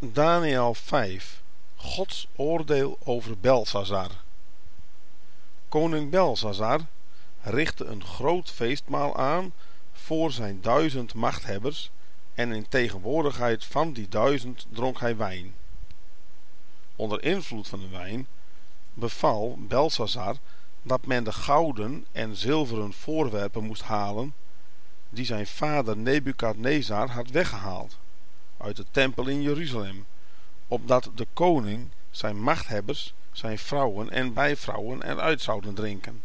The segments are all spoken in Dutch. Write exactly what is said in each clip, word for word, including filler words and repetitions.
Daniël vijf. Gods oordeel over Belshazzar. Koning Belshazzar richtte een groot feestmaal aan voor zijn duizend machthebbers, en in tegenwoordigheid van die duizend dronk hij wijn. Onder invloed van de wijn beval Belshazzar dat men de gouden en zilveren voorwerpen moest halen die zijn vader Nebukadnezar had weggehaald uit de tempel in Jeruzalem, opdat de koning zijn machthebbers, zijn vrouwen en bijvrouwen eruit zouden drinken.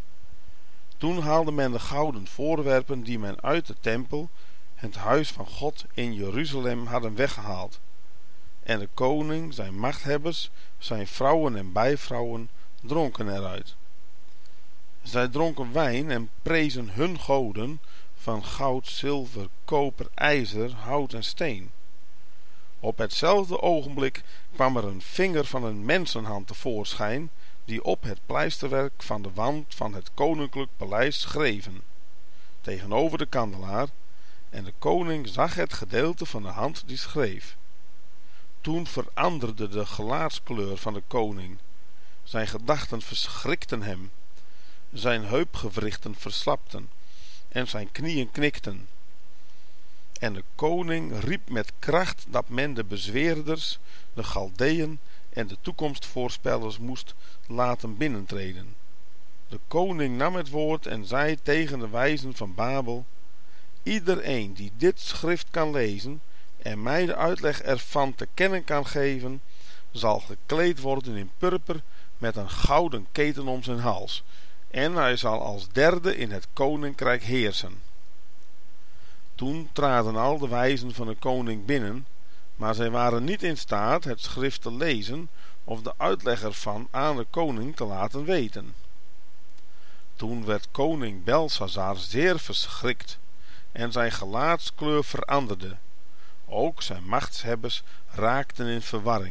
Toen haalde men de gouden voorwerpen die men uit de tempel, het huis van God in Jeruzalem, hadden weggehaald, en de koning, zijn machthebbers, zijn vrouwen en bijvrouwen dronken eruit. Zij dronken wijn en prezen hun goden van goud, zilver, koper, ijzer, hout en steen. Op hetzelfde ogenblik kwam er een vinger van een mensenhand tevoorschijn, die op het pleisterwerk van de wand van het koninklijk paleis schreven, tegenover de kandelaar, en de koning zag het gedeelte van de hand die schreef. Toen veranderde de gelaatskleur van de koning. Zijn gedachten verschrikten hem. Zijn heupgewrichten verslapten en zijn knieën knikten. En de koning riep met kracht dat men de bezweerders, de Galdeën en de toekomstvoorspellers moest laten binnentreden. De koning nam het woord en zei tegen de wijzen van Babel: iedereen die dit schrift kan lezen en mij de uitleg ervan te kennen kan geven, zal gekleed worden in purper met een gouden keten om zijn hals, en hij zal als derde in het koninkrijk heersen. Toen traden al de wijzen van de koning binnen, maar zij waren niet in staat het schrift te lezen of de uitleg ervan aan de koning te laten weten. Toen werd koning Belshazzar zeer verschrikt en zijn gelaatskleur veranderde. Ook zijn machtshebbers raakten in verwarring.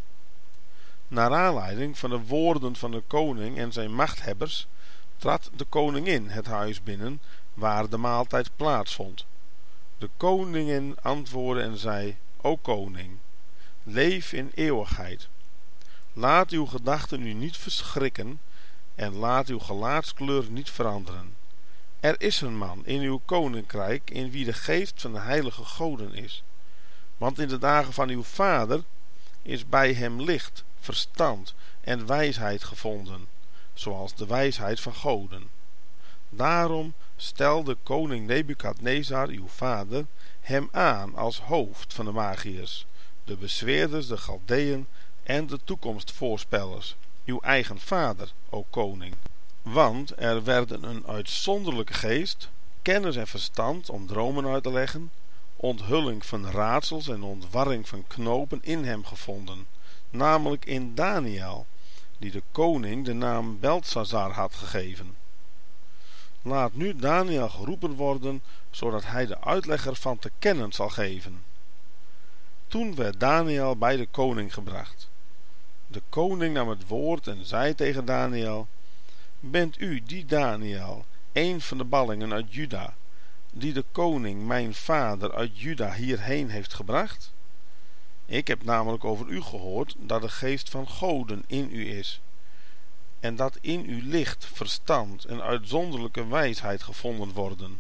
Naar aanleiding van de woorden van de koning en zijn machthebbers trad de koningin het huis binnen waar de maaltijd plaatsvond. De koningin antwoordde en zei: O koning, leef in eeuwigheid. Laat uw gedachten u niet verschrikken en laat uw gelaatskleur niet veranderen. Er is een man in uw koninkrijk in wie de geest van de heilige goden is. Want in de dagen van uw vader is bij hem licht, verstand en wijsheid gevonden, zoals de wijsheid van goden. Daarom stelde koning Nebukadnezar, uw vader, hem aan als hoofd van de magiërs, de bezweerders, de Galdeën en de toekomstvoorspellers, uw eigen vader, o koning. Want er werden een uitzonderlijke geest, kennis en verstand om dromen uit te leggen, onthulling van raadsels en ontwarring van knopen in hem gevonden, namelijk in Daniël, die de koning de naam Belshazzar had gegeven. Laat nu Daniël geroepen worden, zodat hij de uitleg ervan te kennen zal geven. Toen werd Daniël bij de koning gebracht. De koning nam het woord en zei tegen Daniël: Bent u die Daniël, een van de ballingen uit Juda, die de koning mijn vader uit Juda hierheen heeft gebracht? Ik heb namelijk over u gehoord dat de geest van goden in u is, en dat in u licht, verstand en uitzonderlijke wijsheid gevonden worden.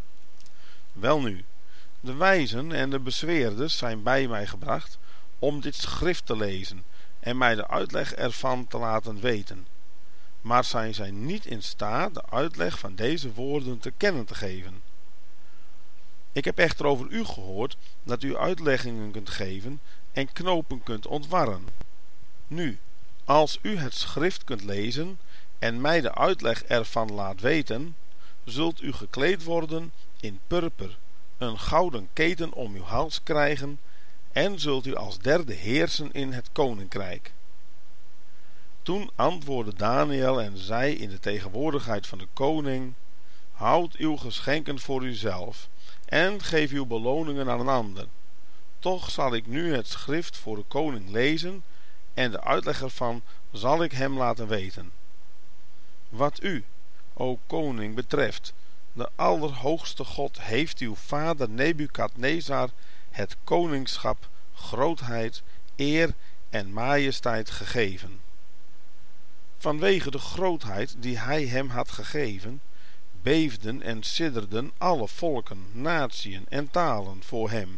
Welnu, de wijzen en de bezweerders zijn bij mij gebracht om dit schrift te lezen en mij de uitleg ervan te laten weten. Maar zijn zij niet in staat de uitleg van deze woorden te kennen te geven. Ik heb echter over u gehoord dat u uitleggingen kunt geven en knopen kunt ontwarren. Nu, als u het schrift kunt lezen en mij de uitleg ervan laat weten, zult u gekleed worden in purper, een gouden keten om uw hals krijgen, en zult u als derde heersen in het koninkrijk. Toen antwoordde Daniël en zei in de tegenwoordigheid van de koning: Houd uw geschenken voor uzelf en geef uw beloningen aan een ander. Toch zal ik nu het schrift voor de koning lezen en de uitleg ervan zal ik hem laten weten. Wat u, o koning, betreft, de Allerhoogste God heeft uw vader Nebukadnezar het koningschap grootheid, eer en majesteit gegeven. Vanwege de grootheid die hij hem had gegeven, beefden en sidderden alle volken, natieën en talen voor hem.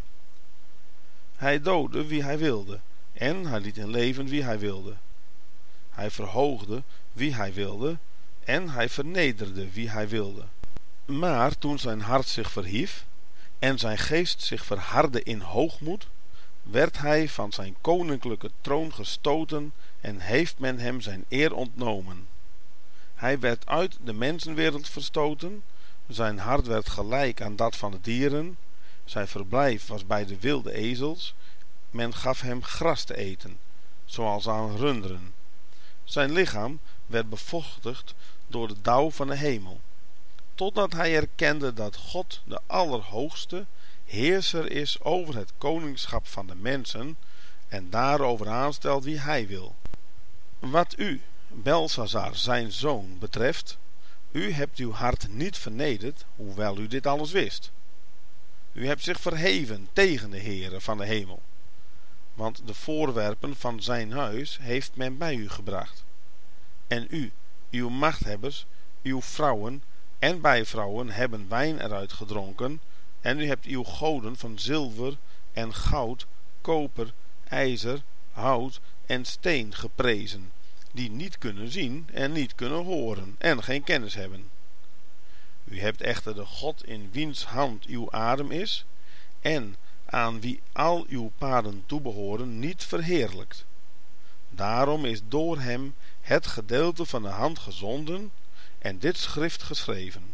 Hij doodde wie hij wilde, en hij liet in leven wie hij wilde. Hij verhoogde wie hij wilde, en hij vernederde wie hij wilde. Maar toen zijn hart zich verhief, en zijn geest zich verhardde in hoogmoed, werd hij van zijn koninklijke troon gestoten en heeft men hem zijn eer ontnomen. Hij werd uit de mensenwereld verstoten, zijn hart werd gelijk aan dat van de dieren, zijn verblijf was bij de wilde ezels, men gaf hem gras te eten, zoals aan runderen. Zijn lichaam werd bevochtigd door de dauw van de hemel, totdat hij erkende dat God de Allerhoogste heerser is over het koningschap van de mensen en daarover aanstelt wie hij wil. Wat u, Belshazzar, zijn zoon, betreft, u hebt uw hart niet vernederd, hoewel u dit alles wist. U hebt zich verheven tegen de Heere van de hemel, want de voorwerpen van zijn huis heeft men bij u gebracht. En u, uw machthebbers, uw vrouwen en bijvrouwen hebben wijn eruit gedronken, en u hebt uw goden van zilver en goud, koper, ijzer, hout en steen geprezen, die niet kunnen zien en niet kunnen horen en geen kennis hebben. U hebt echter de God in wiens hand uw adem is, en aan wie al uw paden toebehoren, niet verheerlijkt. Daarom is door hem het gedeelte van de hand gezonden en dit schrift geschreven.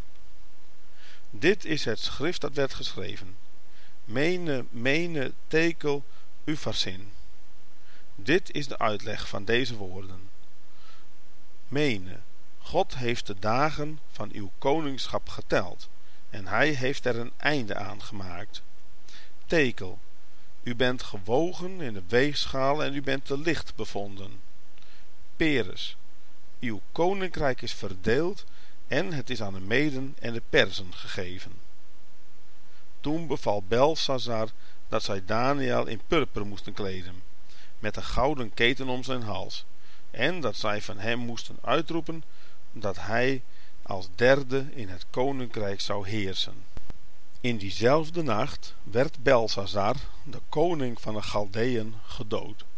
Dit is het schrift dat werd geschreven. Mene, mene, tekel, ufarsin. Dit is de uitleg van deze woorden. Mene, God heeft de dagen van uw koningschap geteld, en hij heeft er een einde aan gemaakt. Tekel, u bent gewogen in de weegschaal en u bent te licht bevonden. Peres, uw koninkrijk is verdeeld en het is aan de Meden en de Perzen gegeven. Toen beval Belshazzar dat zij Daniël in purper moesten kleden, met een gouden keten om zijn hals, en dat zij van hem moesten uitroepen dat hij als derde in het koninkrijk zou heersen. In diezelfde nacht werd Belshazzar, de koning van de Chaldeeën, gedood.